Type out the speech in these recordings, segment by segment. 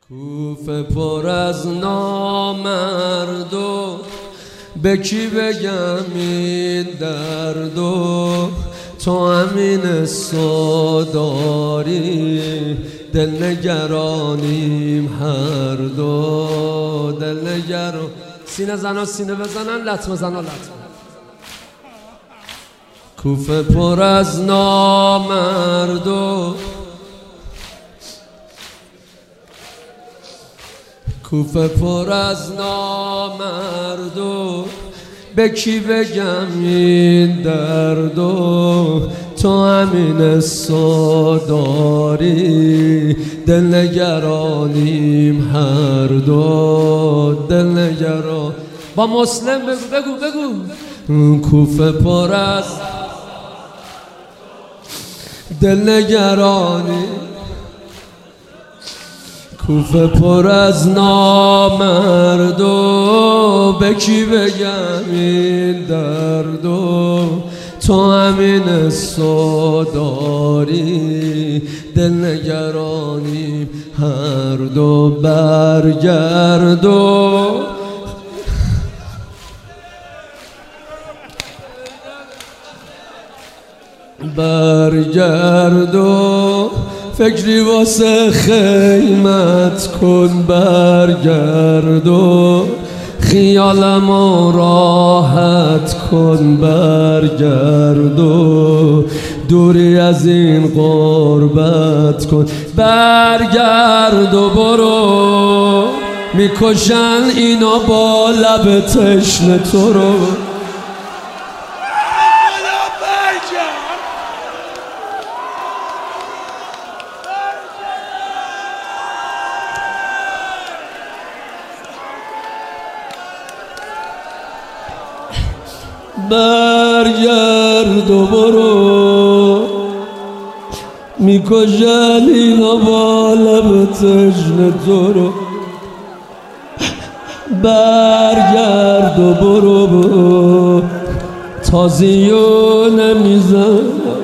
کوفه پر از نامردو، به کی بگم این دردو؟ تو همین صداری، دل نگرانیم هر دو. دل نگران سینه زنا سینه بزنن، لطمه زنا لطمه. کوفه پر از نامردو، کوفه پر از نامردو، به کی بگم این دردو؟ تو همین صداری، دل نگرانیم هر دو. دل نگران با مسلم بگو کوفه پر از دل نگرانی، کوفه پر از نامردو، به کی بگم این دردو؟ تو همین صداری، دل نگرانیم هر دو. برگردو برگردو، فکری واسه خیمت کن. برگردو، خیالمو راحت کن. برگردو، دوری از این غربت کن. برگردو برو، میکشن اینا با لب تشنه تو رو. برگرد و برو، میکشن اینا با لب تشنه تو رو. برگرد و برو، تازیو نمیزن.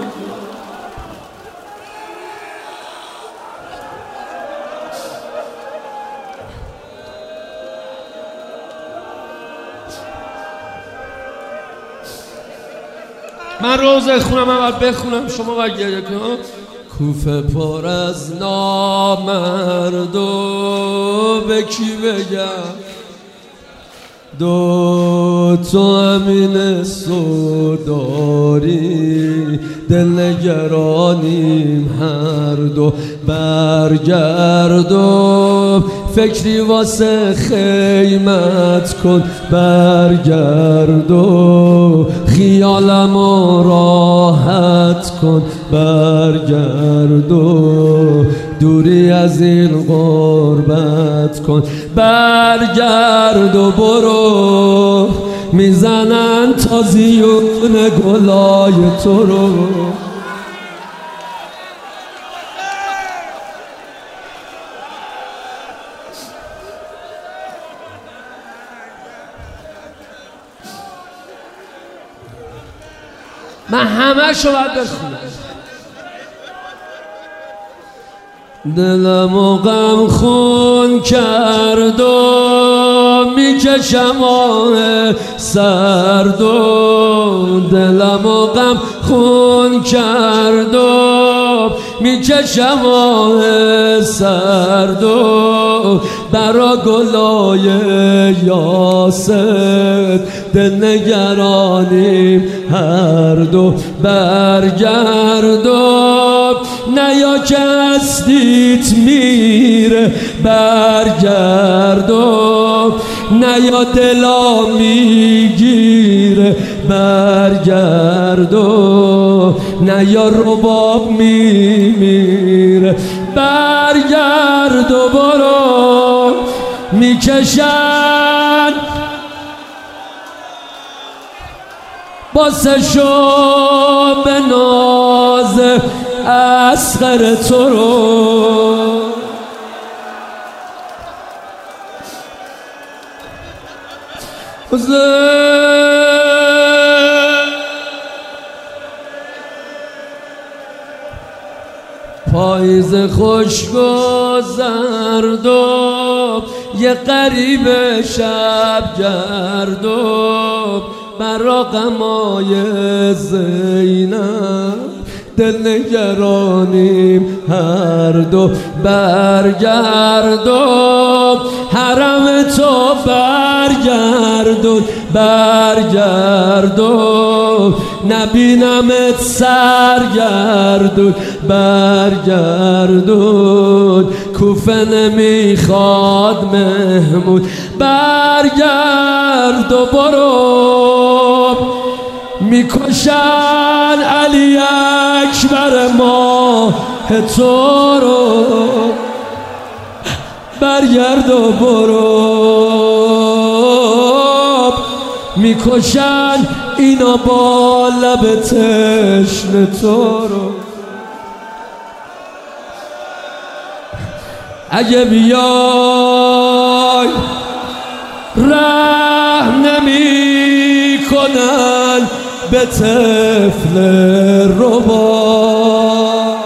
من روزه خونم اول بخونم، شما باید گریه کنم. کوفه پر از نامردو، به کی بگم دو؟ تو همین صداری، دل نگرانیم هر دو. برگردو، فکری واسه خیمت کن. برگردو، خیالمو راحت کن. برگردو، دوری از این غربت کن. برگردو برو، میزنن تازیون گلای تو رو. من همه شو باید بخونم. دلمو غم خون کرد و میکشم آه سرد و. دلمو غم خون کرد و میکشم آه سرد و. برا گلای یاسر، دل نگرانیم هر دو. برگردو، نیا که هستیت میره. برگردو، نیا دلا میگیره. برگردو، نیا رباب میمیره. برگردو برو، میکشن باسه شو به ناز اصغر تو رو. پاییز خوشگل زرد و یه غریب شب گرد و برا غمای زینب دل نگرانیم هر دو برگردم حرم تو برگردم نبینمت سرگردون برگردون کوفه نمیخواد محمود برگرد و برو میکشن علی اکبر ماه تو رو برگرد و برو میکشن اینا با لب تشنه تو رو اگه بیای رحم نمی کنن به طفل ربا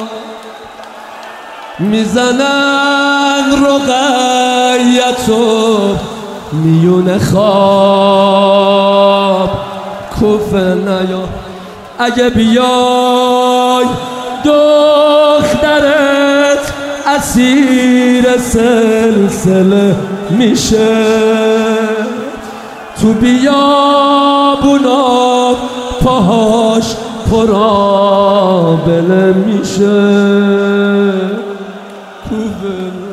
میزنن رقیتو میون خواب کوفه نیا اگه بیای دخترت اسیر سلسله میشه تو بیابونا پاهاش پرابله میشه کوفه